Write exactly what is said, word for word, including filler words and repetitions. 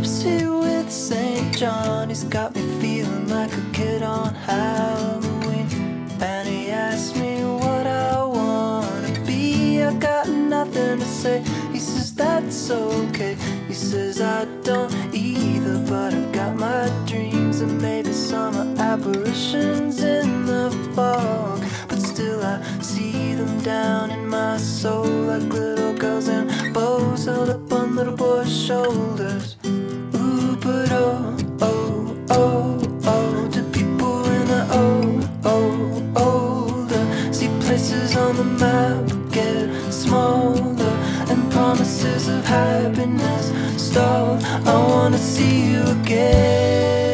gypsy with Saint John. He's got me feeling like a kid on Halloween. And he asked me what I wanna be. I got nothing to say. He says that's okay. He says I don't either, but I got my dreams and maybe some apparitions in the fog. But still I see them down in my soul, like little girls and bows held up on little boys' shoulders. Ooh, but oh, oh, oh, oh, to people in the oh, oh, older, see places on the map get smaller, and promises of happiness stall. I wanna see you again.